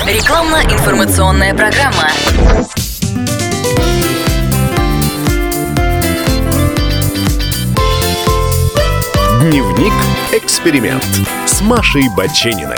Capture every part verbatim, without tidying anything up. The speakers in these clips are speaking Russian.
Рекламно-информационная программа. Дневник «Эксперимент» с Машей Бачениной.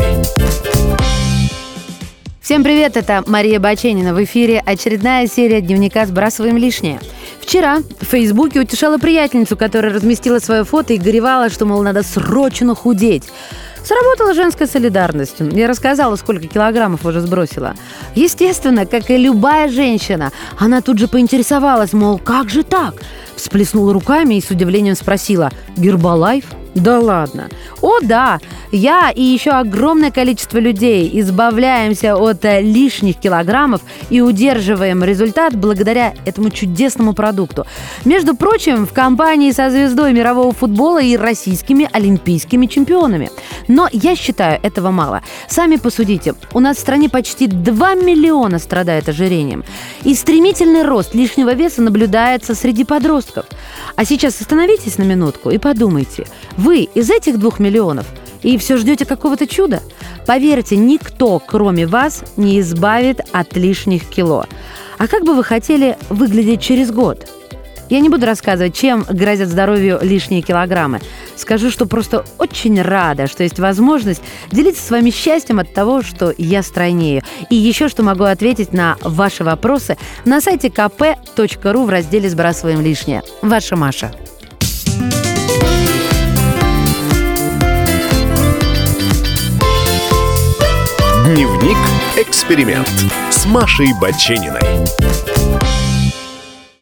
Всем привет, это Мария Баченина. В эфире очередная серия дневника «Сбрасываем лишнее». Вчера в Фейсбуке утешала приятельницу, которая разместила свое фото и горевала, что, мол, надо срочно худеть. Сработала женская солидарность. Я рассказала, сколько килограммов уже сбросила. Естественно, как и любая женщина, она тут же поинтересовалась, мол, как же так? Всплеснула руками и с удивлением спросила: «Гербалайф? Да ладно». О, да, я и еще огромное количество людей избавляемся от лишних килограммов и удерживаем результат благодаря этому чудесному продукту. Между прочим, в компании со звездой мирового футбола и российскими олимпийскими чемпионами. Но я считаю, этого мало. Сами посудите, у нас в стране почти два миллиона страдают ожирением. И стремительный рост лишнего веса наблюдается среди подростков. А сейчас остановитесь на минутку и подумайте, вы из этих двух миллионов и все ждете какого-то чуда? Поверьте, никто, кроме вас, не избавит от лишних кило. А как бы вы хотели выглядеть через год? Я не буду рассказывать, чем грозят здоровью лишние килограммы. Скажу, что просто очень рада, что есть возможность делиться с вами счастьем от того, что я стройнею. И еще что могу ответить на ваши вопросы на сайте ка пэ точка ру в разделе «Сбрасываем лишнее». Ваша Маша. Дневник «Эксперимент» с Машей Бачениной.